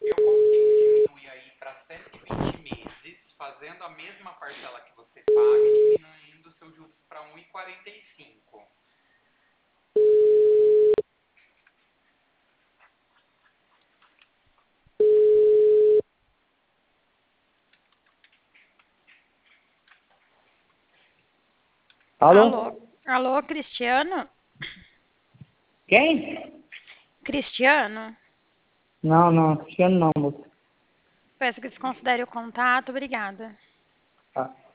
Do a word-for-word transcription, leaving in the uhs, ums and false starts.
eu consigo diminuir aí para cento e vinte meses, fazendo a mesma parcela que você paga e diminuindo seus juros para um vírgula quarenta e cinco. Alô? Alô, alô, Cristiano? Quem? Cristiano? Não, não, Cristiano não, moço. Peço que desconsidere o contato, obrigada. Tá.